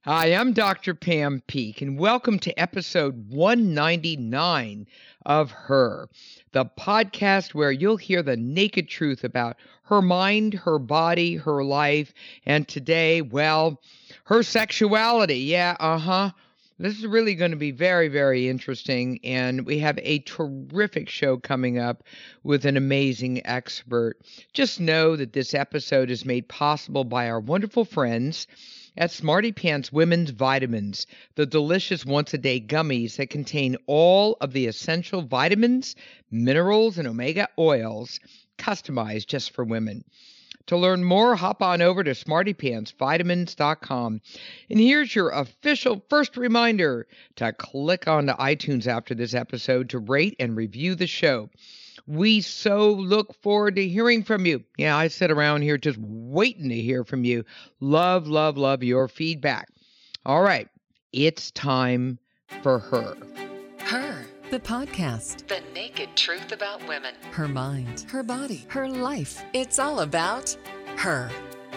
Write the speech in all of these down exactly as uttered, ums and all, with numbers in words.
Hi, I'm Doctor Pam Peek, and welcome to episode one ninety-nine of Her, the podcast where you'll hear the naked truth about her mind, her body, her life, and today, well, her sexuality. Yeah, uh-huh. This is really going to be very, very interesting, and we have a terrific show coming up with an amazing expert. Just know that this episode is made possible by our wonderful friends at Smarty Pants Women's Vitamins, the delicious once-a-day gummies that contain all of the essential vitamins, minerals, and omega oils customized just for women. To learn more, hop on over to smarty pants vitamins dot com. And here's your official first reminder to click on to iTunes after this episode to rate and review the show. We so look forward to hearing from you. Yeah, I sit around here just waiting to hear from you. Love, love, love your feedback. All right, it's time for Her. Her, the podcast. The naked truth about women. Her mind, her body, her life. It's all about her.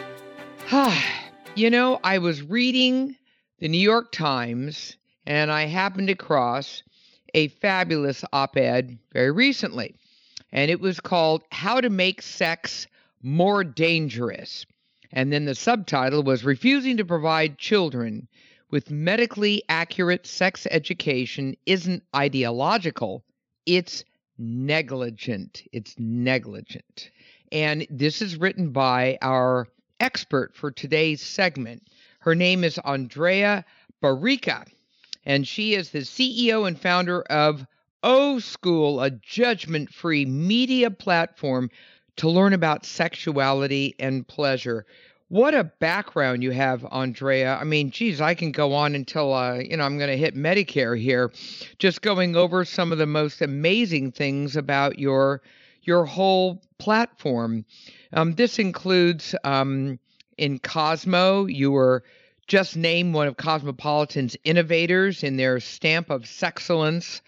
You know, I was reading the New York Times, and I happened across a fabulous op-ed very recently. And it was called How to Make Sex More Dangerous. And then the subtitle was Refusing to Provide Children with Medically Accurate Sex Education Isn't Ideological, It's Negligent. It's negligent. And this is written by our expert for today's segment. Her name is Andrea Barica, and she is the C E O and founder of O School, a judgment-free media platform to learn about sexuality and pleasure. What a background you have, Andrea. I mean, geez, I can go on until, uh, you know, I'm going to hit Medicare here, just going over some of the most amazing things about your your whole platform. Um, this includes um, in Cosmo, you were just named one of Cosmopolitan's innovators in their Stamp of Sexcellence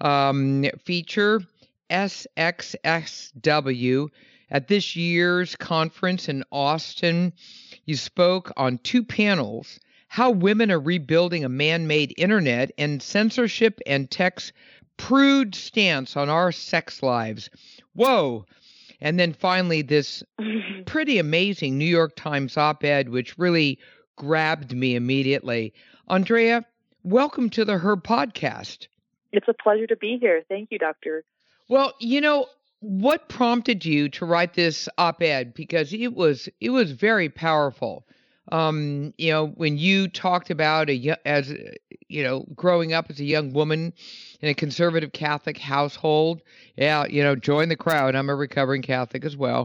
Um, feature, S X S W, at this year's conference in Austin. You spoke on two panels, How Women Are Rebuilding a Man-Made Internet and Censorship and Tech's Prude Stance on Our Sex Lives. Whoa! And then finally, this pretty amazing New York Times op-ed, which really grabbed me immediately. Andrea, welcome to the Her podcast. It's a pleasure to be here. Thank you, Doctor. Well, you know, what prompted you to write this op-ed? Because it was it was very powerful. Um, you know, when you talked about a as you know, growing up as a young woman in a conservative Catholic household. Yeah, you know, join the crowd. I'm a recovering Catholic as well.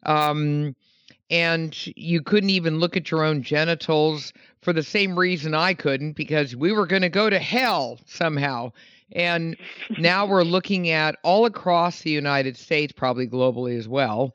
Um, and you couldn't even look at your own genitals for the same reason I couldn't, because we were going to go to hell somehow. And now we're looking at all across the United States, probably globally as well,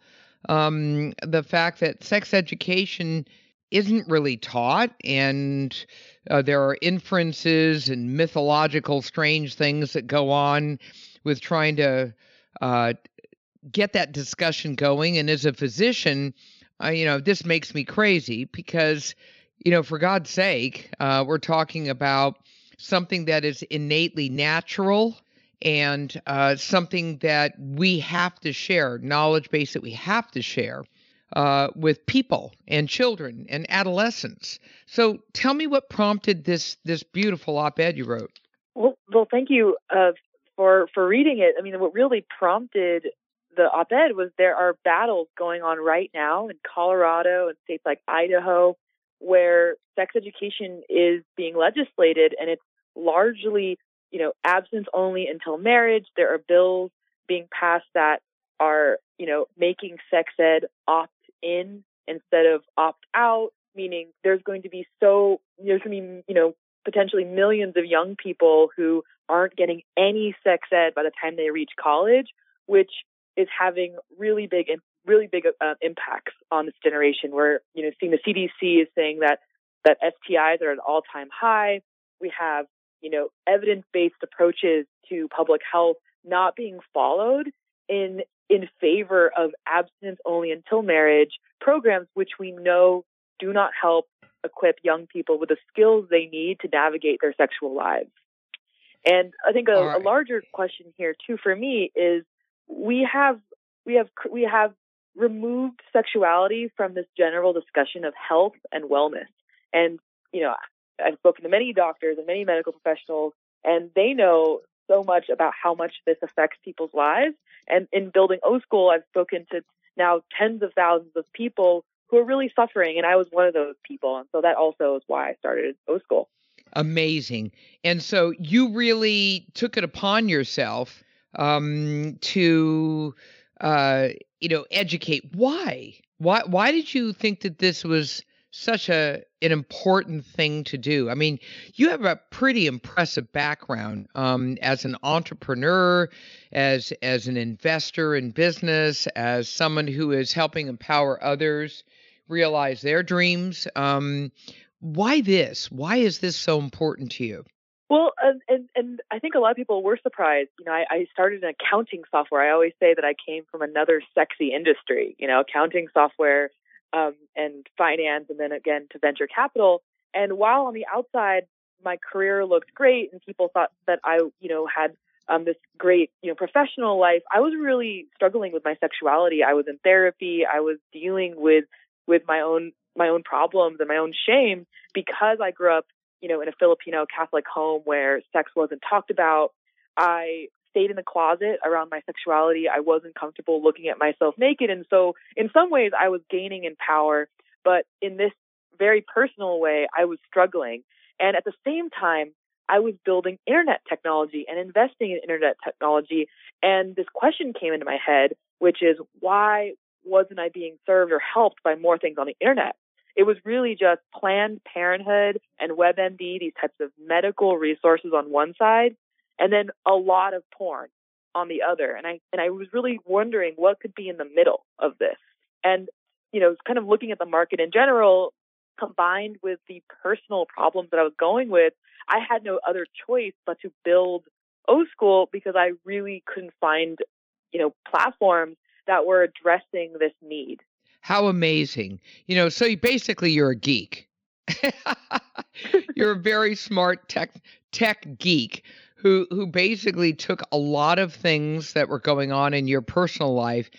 um, the fact that sex education isn't really taught, and uh, there are inferences and mythological strange things that go on with trying to uh, get that discussion going. And as a physician, uh, you know, this makes me crazy because, you know, for God's sake, uh, we're talking about something that is innately natural and uh, something that we have to share, knowledge base that we have to share uh, with people and children and adolescents. So tell me what prompted this this beautiful op-ed you wrote. Well, well thank you uh, for, for reading it. I mean, what really prompted the op-ed was there are battles going on right now in Colorado and states like Idaho where sex education is being legislated, and it's largely, you know, abstinence only until marriage. There are bills being passed that are, you know, making sex ed opt-in instead of opt-out, meaning there's going to be so, there's going to be, you know, potentially millions of young people who aren't getting any sex ed by the time they reach college, which is having really big really big uh, impacts on this generation. Where, you know, seeing the C D C is saying that that S T Is are at an all-time high. We have, you know, evidence-based approaches to public health not being followed in in favor of abstinence only until marriage programs, which we know do not help equip young people with the skills they need to navigate their sexual lives. And I think a, right. a larger question here too for me is we have we have we have removed sexuality from this general discussion of health and wellness. And you know, I've spoken to many doctors and many medical professionals, and they know so much about how much this affects people's lives. And in building O School, I've spoken to now tens of thousands of people who are really suffering, and I was one of those people. And so that also is why I started O School. Amazing. And so you really took it upon yourself um, to, uh, you know, educate. Why? Why? Why did you think that this was such a an important thing to do? I mean, you have a pretty impressive background um, as an entrepreneur, as as an investor in business, as someone who is helping empower others realize their dreams. Um, why this? Why is this so important to you? Well, and, and, and I think a lot of people were surprised. You know, I, I started in accounting software. I always say that I came from another sexy industry, you know, accounting software um, and finance, and then again to venture capital. And while on the outside, my career looked great and people thought that I, you know, had um, this great, you know, professional life, I was really struggling with my sexuality. I was in therapy. I was dealing with with my own my own problems and my own shame because I grew up, you know, in a Filipino Catholic home where sex wasn't talked about. I stayed in the closet around my sexuality. I wasn't comfortable looking at myself naked. And so in some ways I was gaining in power, but in this very personal way, I was struggling. And at the same time, I was building internet technology and investing in internet technology. And this question came into my head, which is, why wasn't I being served or helped by more things on the internet? It was really just Planned Parenthood and WebMD, these types of medical resources on one side, and then a lot of porn on the other. And I and I was really wondering what could be in the middle of this. And, you know, kind of looking at the market in general, combined with the personal problems that I was going with, I had no other choice but to build O School because I really couldn't find, you know, platforms that were addressing this need. How amazing. You know, so you, basically you're a geek. You're a very smart tech tech geek who who basically took a lot of things that were going on in your personal life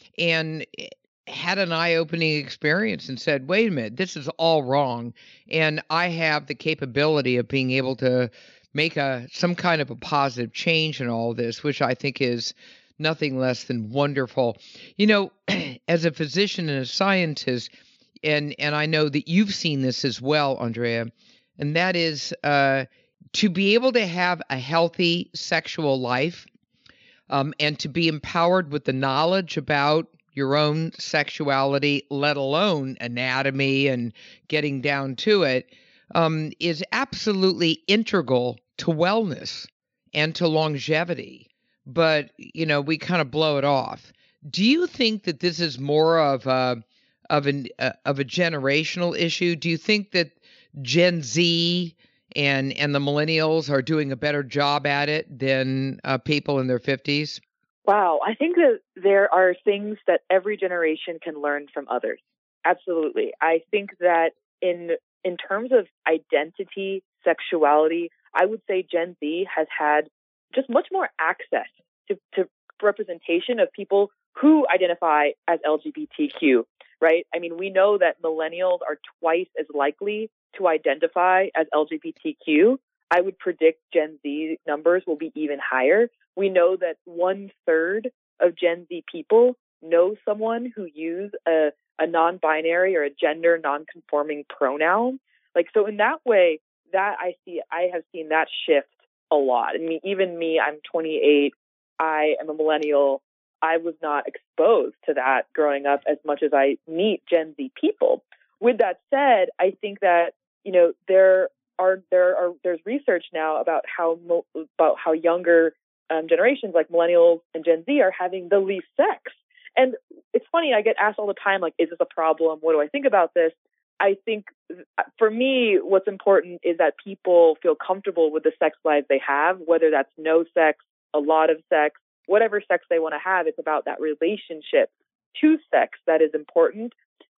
and had an eye-opening experience and said, wait a minute, this is all wrong. And I have the capability of being able to make a some kind of a positive change in all this, which I think is nothing less than wonderful. You know, as a physician and a scientist, and and I know that you've seen this as well, Andrea, and that is uh, to be able to have a healthy sexual life um, and to be empowered with the knowledge about your own sexuality, let alone anatomy and getting down to it, um, is absolutely integral to wellness and to longevity. But, you know, we kind of blow it off. Do you think that this is more of a of an uh, of a generational issue? Do you think that Gen Z and and the millennials are doing a better job at it than uh, people in their fifties? Wow, I think that there are things that every generation can learn from others. Absolutely. I think that in in terms of identity, sexuality, I would say Gen Z has had just much more access to, to representation of people who identify as L G B T Q, right? I mean, we know that millennials are twice as likely to identify as L G B T Q. I would predict Gen Z numbers will be even higher. We know that one third of Gen Z people know someone who use a, a non-binary or a gender non-conforming pronoun. Like, so in that way, that I see, I have seen that shift a lot. I mean, even me, I'm twenty-eight. I am a millennial. I was not exposed to that growing up as much as I meet Gen Z people. With that said, I think that, you know, there are there are there's research now about how about how younger um, generations like millennials and Gen Z are having the least sex. And it's funny, I get asked all the time, like, is this a problem? What do I think about this? I think for me, what's important is that people feel comfortable with the sex lives they have, whether that's no sex, a lot of sex, whatever sex they want to have. It's about that relationship to sex that is important.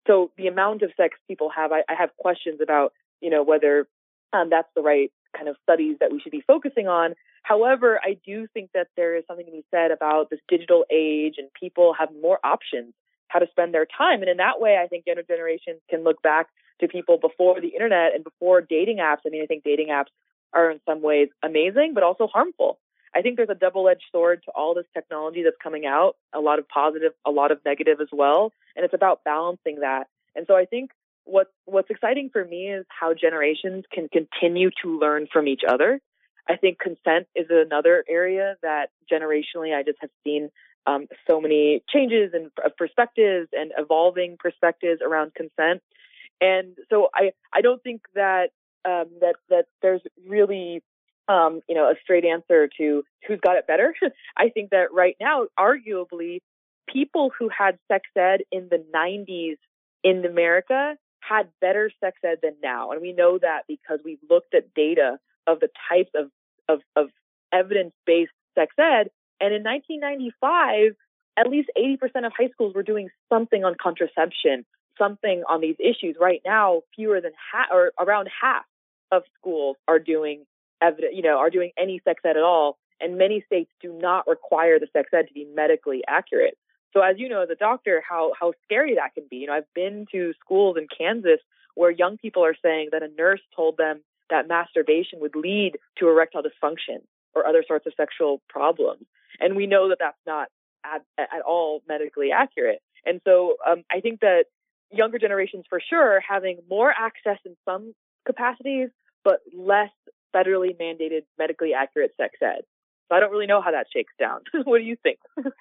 so the amount of sex people have, I, I have questions about, you know, whether um, that's the right kind of studies that we should be focusing on. However, I do think that there is something to be said about this digital age and people have more options how to spend their time. And in that way, I think younger generations can look back to people before the internet and before dating apps. I mean, I think dating apps are in some ways amazing, but also harmful. I think there's a double-edged sword to all this technology that's coming out, a lot of positive, a lot of negative as well. And it's about balancing that. And so I think what, what's exciting for me is how generations can continue to learn from each other. I think consent is another area that generationally I just have seen um, so many changes and perspectives and evolving perspectives around consent. And so I, I don't think that um, that that there's really um, you know a straight answer to who's got it better. I think that right now, arguably, people who had sex ed in the nineties in America had better sex ed than now, and we know that because we've looked at data of the types of of, of evidence-based sex ed. And in nineteen ninety-five, at least eighty percent of high schools were doing something on contraception, something on these issues. Right now, fewer than half, or around half of schools are doing evidence, you know, are doing any sex ed at all. And many states do not require the sex ed to be medically accurate. So as you know, as a doctor, how, how scary that can be. You know, I've been to schools in Kansas where young people are saying that a nurse told them that masturbation would lead to erectile dysfunction or other sorts of sexual problems. And we know that that's not at, at all medically accurate. And so um, I think that younger generations, for sure, having more access in some capacities, but less federally mandated medically accurate sex ed. So I don't really know how that shakes down. What do you think?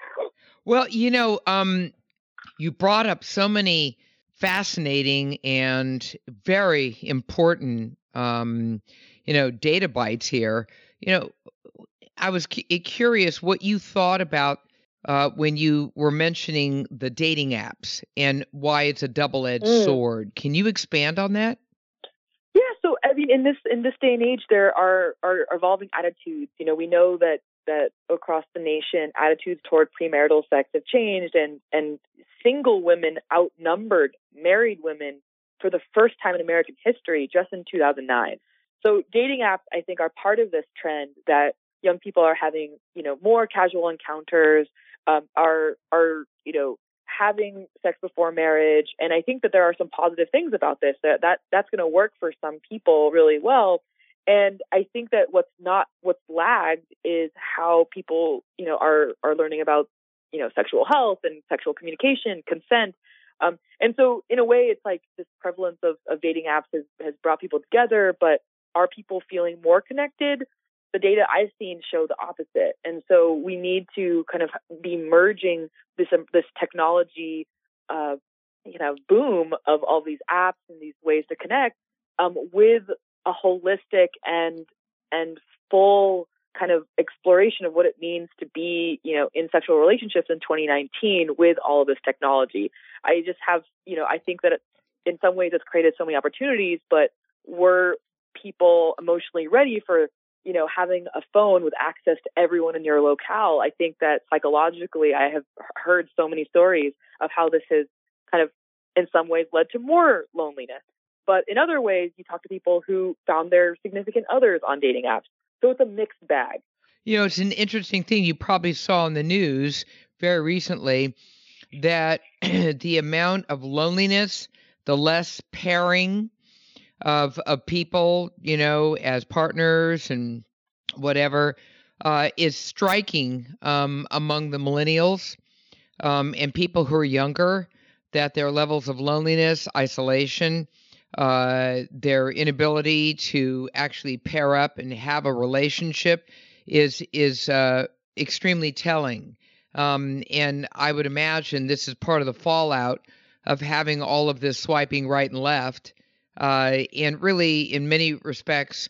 Well, you know, um, you brought up so many fascinating and very important, um, you know, data bites here. You know, I was cu- curious what you thought about uh, when you were mentioning the dating apps and why it's a double-edged Mm. sword. Can you expand on that? Yeah, so I mean, in this in this day and age, there are, are evolving attitudes. You know, we know that that across the nation, attitudes toward premarital sex have changed, and and single women outnumbered married women for the first time in American history, just in two thousand nine. So dating apps, I think, are part of this trend that young people are having, you know, more casual encounters, um, are are you know. having sex before marriage. And I think that there are some positive things about this, that, that that's going to work for some people really well. And I think that what's not, what's lagged is how people, you know, are, are learning about, you know, sexual health and sexual communication, consent. Um, and so in a way, it's like this prevalence of, of dating apps has, has brought people together, but are people feeling more connected? The data I've seen show the opposite. And so we need to kind of be merging this um, this technology, uh, you know, boom of all these apps and these ways to connect um, with a holistic and and full kind of exploration of what it means to be, you know, in sexual relationships in twenty nineteen with all of this technology. I just have, you know, I think that in some ways it's created so many opportunities, but were people emotionally ready for, you know, having a phone with access to everyone in your locale? I think that psychologically, I have heard so many stories of how this has kind of, in some ways, led to more loneliness. But in other ways, you talk to people who found their significant others on dating apps. So it's a mixed bag. You know, it's an interesting thing you probably saw in the news very recently that the amount of loneliness, the less pairing of of people, you know, as partners and whatever, uh, is striking um, among the millennials um, and people who are younger, that their levels of loneliness, isolation, uh, their inability to actually pair up and have a relationship is is uh, extremely telling. Um, and I would imagine this is part of the fallout of having all of this swiping right and left. Uh, and really, in many respects,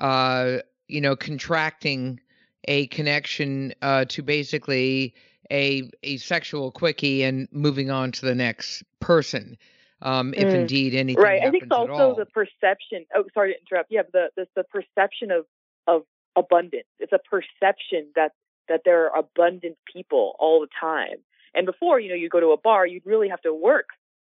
uh, you know, contracting a connection uh, to basically a a sexual quickie and moving on to the next person, um, if Mm. indeed anything Right. I happens think it's at also all. the perception. Oh, sorry to interrupt. Yeah, the, the the perception of of abundance. It's a perception that that there are abundant people all the time. And before, you know, you go to a bar, you'd really have to work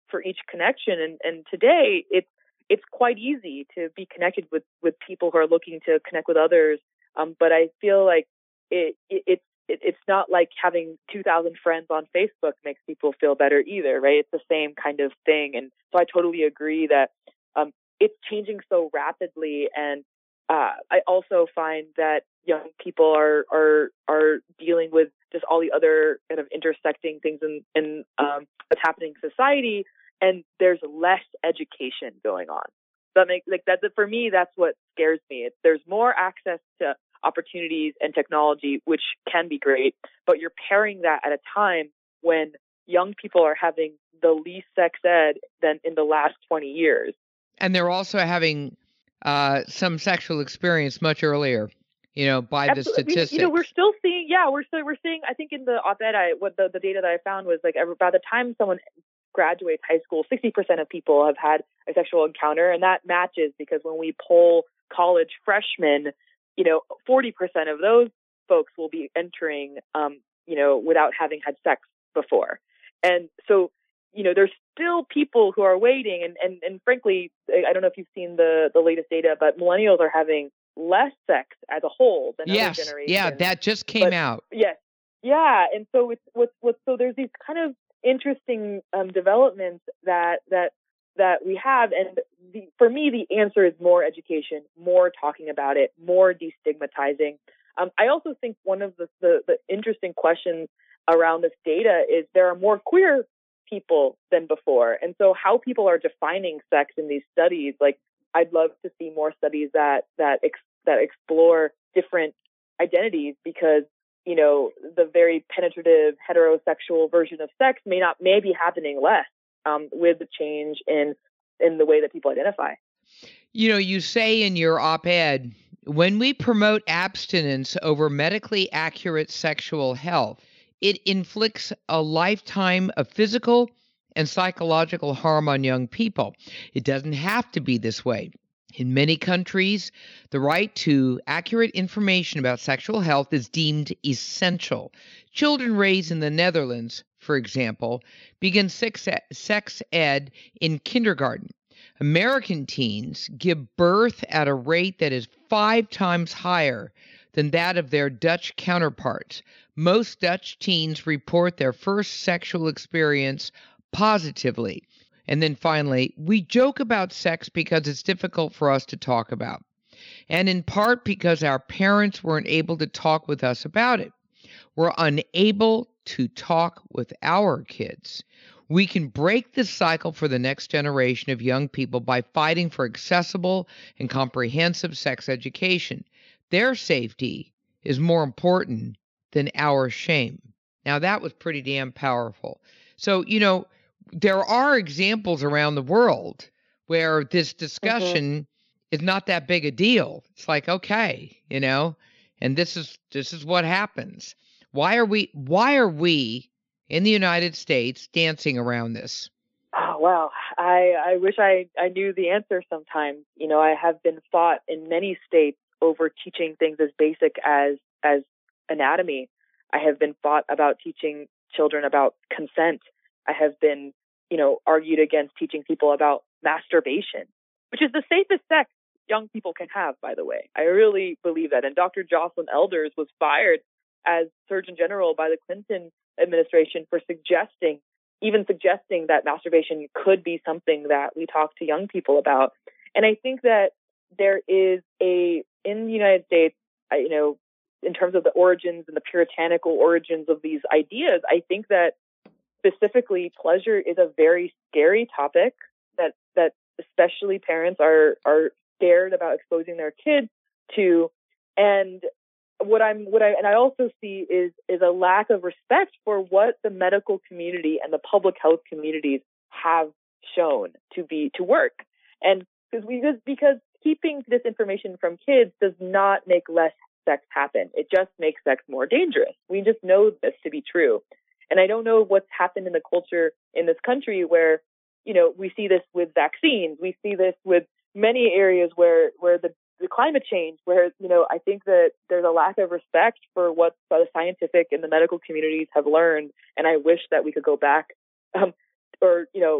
for each connection. And, and today it's, it's quite easy to be connected with, with people who are looking to connect with others. Um, but I feel like it, it, it's, it, it's not like having two thousand friends on Facebook makes people feel better either, right? It's the same kind of thing. And so I totally agree that um, it's changing so rapidly. And uh, I also find that young people are, are, are dealing with just all the other kind of intersecting things in, in um, what's happening in society. And there's less education going on. That makes like that for me, that's what scares me. It's, there's more access to opportunities and technology, which can be great, but you're pairing that at a time when young people are having the least sex ed than in the last twenty years. And they're also having uh, some sexual experience much earlier, you know, by Absolutely. the statistics. We, you know, we're still seeing, yeah, we're still, we're seeing, I think in the op-ed, I, what the, the data that I found was like by the time someone graduates high school, sixty percent of people have had a sexual encounter. And that matches because when we poll college freshmen, you know, forty percent of those folks will be entering, um, you know, without having had sex before. And so, you know, there's still people who are waiting. And, and, and frankly, I don't know if you've seen the, the latest data, but millennials are having less sex as a whole than yes. other generations. Yeah, that just came but, out. Yes. Yeah. And so it's what's, what's, so there's these kind of interesting um, developments that, that, that we have. And the, for me, the answer is more education, more talking about it, more destigmatizing. Um, I also think one of the, the, the interesting questions around this data is there are more queer people than before. And so how people are defining sex in these studies, like I'd love to see more studies that, that, ex, that explore different identities because, you know, the very penetrative heterosexual version of sex may not, may be happening less. Um, with the change in in the way that people identify. You know, you say in your op-ed, when we promote abstinence over medically accurate sexual health, it inflicts a lifetime of physical and psychological harm on young people. It doesn't have to be this way. In many countries, the right to accurate information about sexual health is deemed essential. Children raised in the Netherlands, for example, begin sex ed in kindergarten. American teens give birth at a rate that is five times higher than that of their Dutch counterparts. Most Dutch teens report their first sexual experience positively. And then finally, we joke about sex because it's difficult for us to talk about, and in part because our parents weren't able to talk with us about it. We're unable to talk with our kids. We can break this cycle for the next generation of young people by fighting for accessible and comprehensive sex education. Their safety is more important than our shame. Now, that was pretty damn powerful. So, you know, there are examples around the world where this discussion mm-hmm. is not that big a deal. It's like, okay, you know, and this is this is what happens. Why are we why are we in the United States dancing around this? Oh, well, I, I wish I, I knew the answer sometimes. You know, I have been fought in many states over teaching things as basic as as anatomy. I have been fought about teaching children about consent. I have been, you know, argued against teaching people about masturbation, which is the safest sex young people can have, by the way. I really believe that. And Doctor Jocelyn Elders was fired as Surgeon General by the Clinton administration for suggesting, even suggesting that masturbation could be something that we talk to young people about. And I think that there is a, in the United States, you know, in terms of the origins and the puritanical origins of these ideas, I think that specifically pleasure is a very scary topic that, that especially parents are, are scared about exposing their kids to. And what I'm, what I, and I also see is, is a lack of respect for what the medical community and the public health communities have shown to be, to work. And because we just, because keeping this information from kids does not make less sex happen. It just makes sex more dangerous. We just know this to be true. And I don't know what's happened in the culture in this country where, you know, we see this with vaccines. We see this with many areas where, where the, the climate change, where, you know, I think that there's a lack of respect for what the scientific and the medical communities have learned. And I wish that we could go back um, or, you know,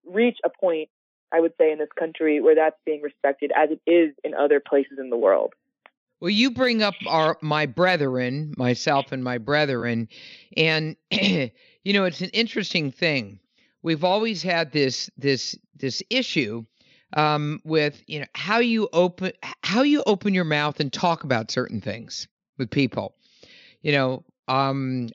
reach a point, I would say, in this country where that's being respected as it is in other places in the world. Well, you bring up our my brethren, myself and my brethren, and you know, it's an interesting thing. We've always had this this this issue um, with you know how you open how you open your mouth and talk about certain things with people. You know, um,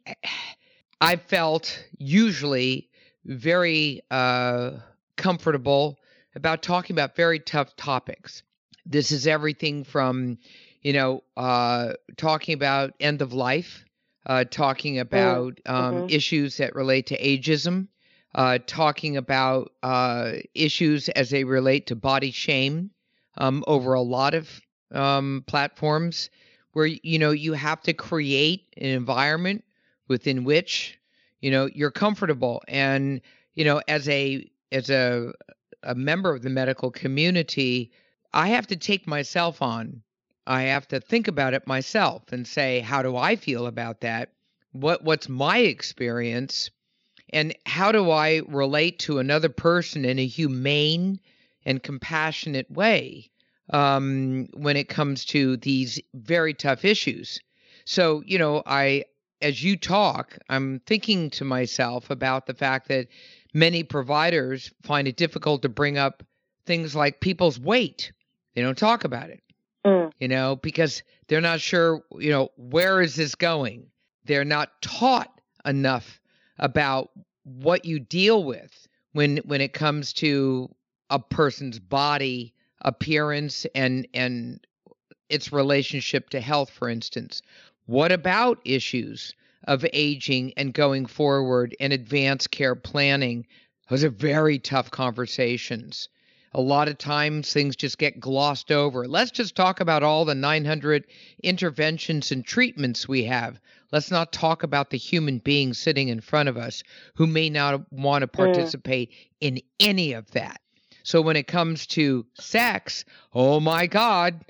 I felt usually very uh, comfortable about talking about very tough topics. This is everything from you know, uh, talking about end of life, uh, talking about um, mm-hmm. issues that relate to ageism, uh, talking about uh, issues as they relate to body shame um, over a lot of um, platforms where, you know, you have to create an environment within which, you know, you're comfortable. And, you know, as a as a, a member of the medical community, I have to take myself on. I have to think about it myself and say, how do I feel about that? What what's my experience? And how do I relate to another person in a humane and compassionate way um, when it comes to these very tough issues? So, you know, I, as you talk, I'm thinking to myself about the fact that many providers find it difficult to bring up things like people's weight. They don't talk about it. Mm. You know, because they're not sure, you know, where is this going? They're not taught enough about what you deal with when when it comes to a person's body appearance and and its relationship to health, for instance. What about issues of aging and going forward and advanced care planning? Those are very tough conversations. A lot of times things just get glossed over. Let's just talk about all the nine hundred interventions and treatments we have. Let's not talk about the human being sitting in front of us who may not want to participate mm. in any of that. So when it comes to sex, oh my God.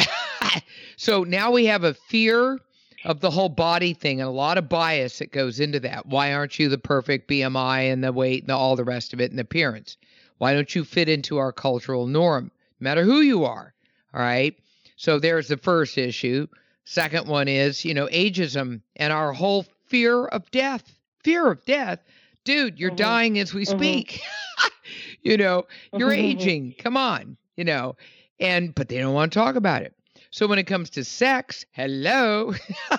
So now we have a fear of the whole body thing and a lot of bias that goes into that. Why aren't you the perfect B M I and the weight and all the rest of it and appearance? Why don't you fit into our cultural norm, no matter who you are? All right. So there's the first issue. Second one is, you know, ageism and our whole fear of death. Fear of death. Dude, you're mm-hmm. dying as we speak. Mm-hmm. You know, you're mm-hmm. aging. Come on, you know, and but they don't want to talk about it. So when it comes to sex, hello,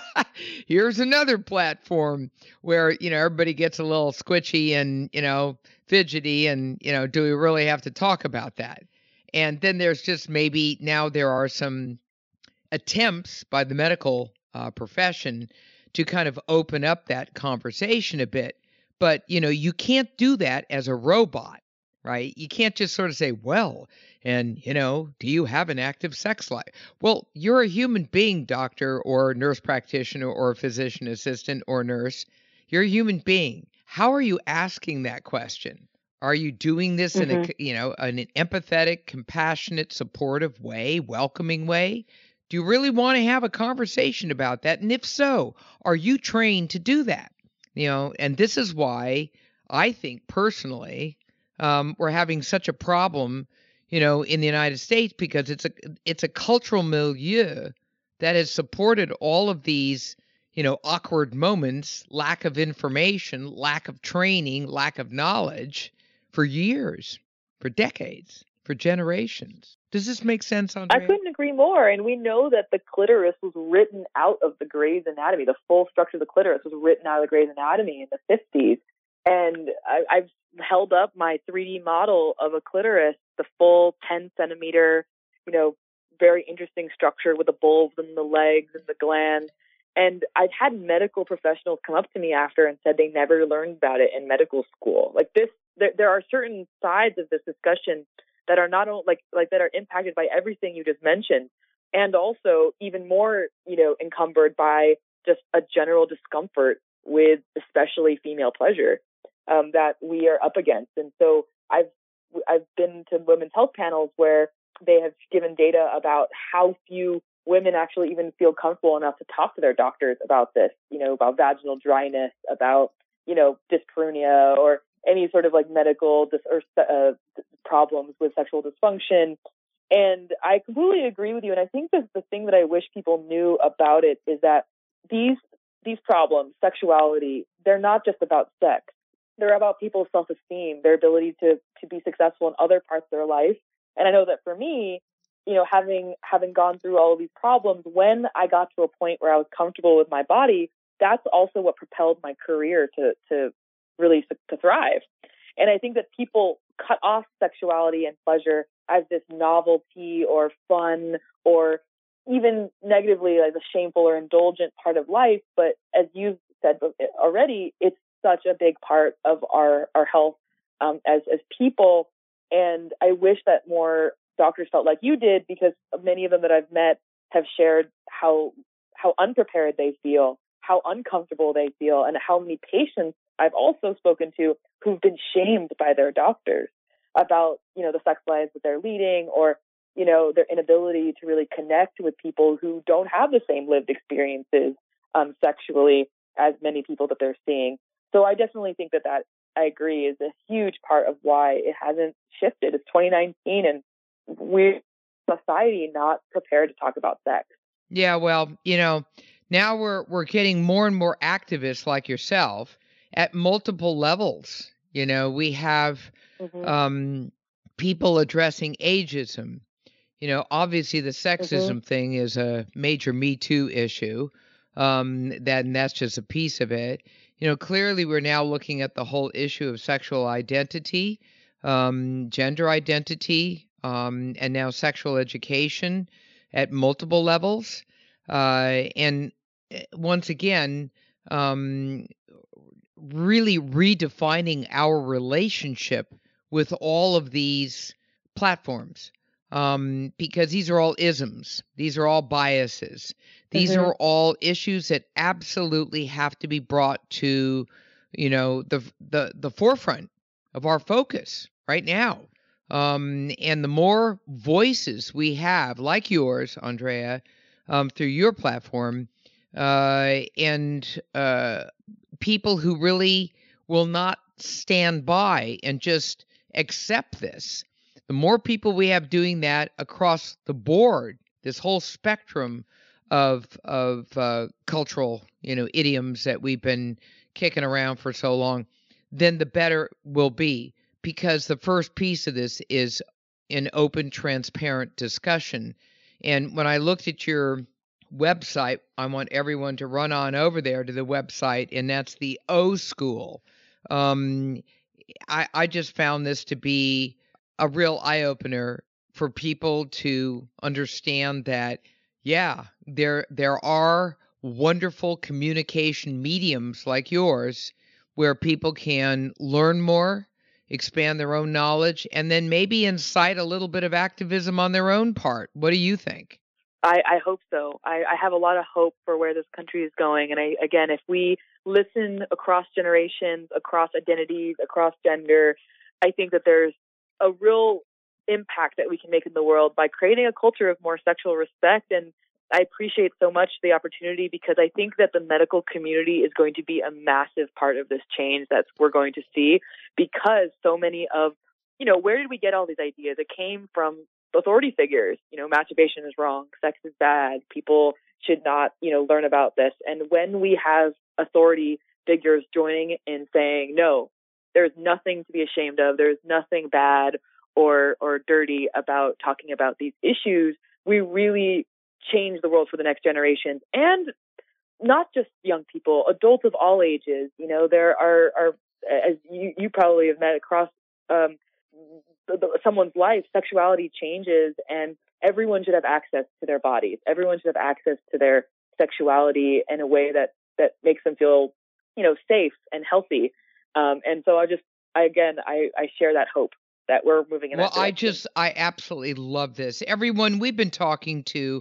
here's another platform where, you know, everybody gets a little squitchy and, you know, fidgety and, you know, do we really have to talk about that? And then there's just maybe now there are some attempts by the medical uh, profession to kind of open up that conversation a bit. But, you know, you can't do that as a robot, right? You can't just sort of say, well, and, you know, do you have an active sex life? Well, you're a human being, doctor or nurse practitioner or physician assistant or nurse. You're a human being. How are you asking that question? Are you doing this mm-hmm. in a, you know, in an empathetic, compassionate, supportive way, welcoming way? Do you really want to have a conversation about that? And if so, are you trained to do that? You know, and this is why I think personally um, we're having such a problem, you know, in the United States because it's a it's a cultural milieu that has supported all of these, you know, awkward moments, lack of information, lack of training, lack of knowledge for years, for decades, for generations. Does this make sense, Andrea? I couldn't agree more. And we know that the clitoris was written out of the Gray's Anatomy. The full structure of the clitoris was written out of the Gray's Anatomy in the fifties. And I, I've held up my three D model of a clitoris, the full ten centimeter, you know, very interesting structure with the bulbs and the legs and the glands. And I've had medical professionals come up to me after and said they never learned about it in medical school. Like this, there, there are certain sides of this discussion that are not only like like that are impacted by everything you just mentioned, and also even more, you know, encumbered by just a general discomfort with especially female pleasure um, that we are up against. And so I've I've been to women's health panels where they have given data about how few women actually even feel comfortable enough to talk to their doctors about this, you know, about vaginal dryness, about, you know, dyspareunia or any sort of like medical dis- or uh, problems with sexual dysfunction. And I completely agree with you. And I think that the thing that I wish people knew about it is that these these problems, sexuality, they're not just about sex. They're about people's self-esteem, their ability to to be successful in other parts of their life. And I know that for me, you know, having having gone through all of these problems, when I got to a point where I was comfortable with my body, that's also what propelled my career to to really to thrive. And I think that people cut off sexuality and pleasure as this novelty or fun or even negatively like a shameful or indulgent part of life. But as you've said already, it's such a big part of our, our health um, as, as people. And I wish that more doctors felt like you did, because many of them that I've met have shared how how unprepared they feel, how uncomfortable they feel, and how many patients I've also spoken to who've been shamed by their doctors about, you know, the sex lives that they're leading, or, you know, their inability to really connect with people who don't have the same lived experiences um, sexually as many people that they're seeing. So I definitely think that that, I agree, is a huge part of why it hasn't shifted. It's twenty nineteen and we're society not prepared to talk about sex. Yeah, well, you know, now we're we're getting more and more activists like yourself at multiple levels. You know, we have mm-hmm. um, people addressing ageism. You know, obviously the sexism mm-hmm. thing is a major Me Too issue. Um, that and that's just a piece of it. You know, clearly we're now looking at the whole issue of sexual identity, um, gender identity, um, and now sexual education at multiple levels. Uh, and once again, um, really redefining our relationship with all of these platforms, um, because these are all isms. These are all biases. These mm-hmm. are all issues that absolutely have to be brought to, you know, the the the forefront of our focus right now. Um, and the more voices we have, like yours, Andrea, um, through your platform, uh, and uh, people who really will not stand by and just accept this, the more people we have doing that across the board, this whole spectrum of of uh, cultural, you know, idioms that we've been kicking around for so long, then the better will be. Because the first piece of this is an open, transparent discussion. And when I looked at your website, I want everyone to run on over there to the website, and that's the O School. Um, I, I just found this to be a real eye-opener for people to understand that, yeah, there there are wonderful communication mediums like yours where people can learn more, expand their own knowledge, and then maybe incite a little bit of activism on their own part. What do you think? I, I hope so. I, I have a lot of hope for where this country is going. And I, again, if we listen across generations, across identities, across gender, I think that there's a real impact that we can make in the world by creating a culture of more sexual respect. And I appreciate so much the opportunity, because I think that the medical community is going to be a massive part of this change that we're going to see, because so many of, you know, where did we get all these ideas? It came from authority figures. You know, masturbation is wrong, sex is bad, people should not, you know, learn about this. And when we have authority figures joining in saying, no, there's nothing to be ashamed of, there's nothing bad or or dirty about talking about these issues, we really change the world for the next generations. And not just young people, adults of all ages. You know, there are, are as you, you probably have met across um, the, the, someone's life, sexuality changes, and everyone should have access to their bodies. Everyone should have access to their sexuality in a way that, that makes them feel, you know, safe and healthy. Um, and so I just, I, again, I, I share that hope that we're moving in well, that direction. I just, I absolutely love this. Everyone, we've been talking to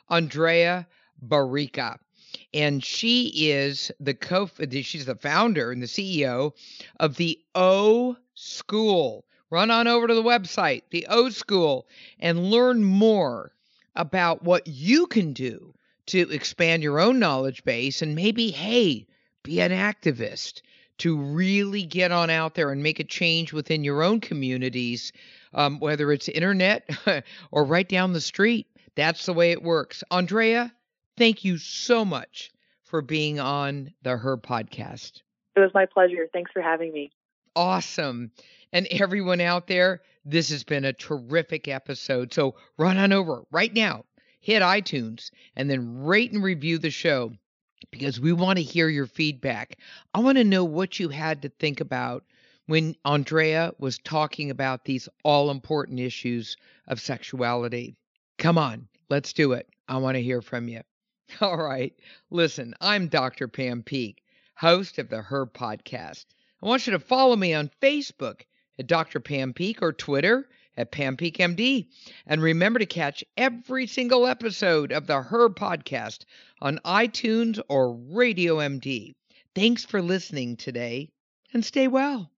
Andrea Barrica, and she is the co she's the founder and the C E O of the O School. Run on over to the website, the O School, and learn more about what you can do to expand your own knowledge base and maybe, hey, be an activist to really get on out there and make a change within your own communities, um, whether it's internet or right down the street. That's the way it works. Andrea, thank you so much for being on the Her Podcast. It was my pleasure. Thanks for having me. Awesome. And everyone out there, this has been a terrific episode. So run on over right now, hit iTunes, and then rate and review the show, because we want to hear your feedback. I want to know what you had to think about when Andrea was talking about these all-important issues of sexuality. Come on, let's do it. I want to hear from you. All right. Listen, I'm Doctor Pam Peeke, host of the Her Podcast. I want you to follow me on Facebook at Doctor Pam Peeke or Twitter at Pam Peeke M D. And remember to catch every single episode of the Her Podcast on iTunes or Radio M D. Thanks for listening today, and stay well.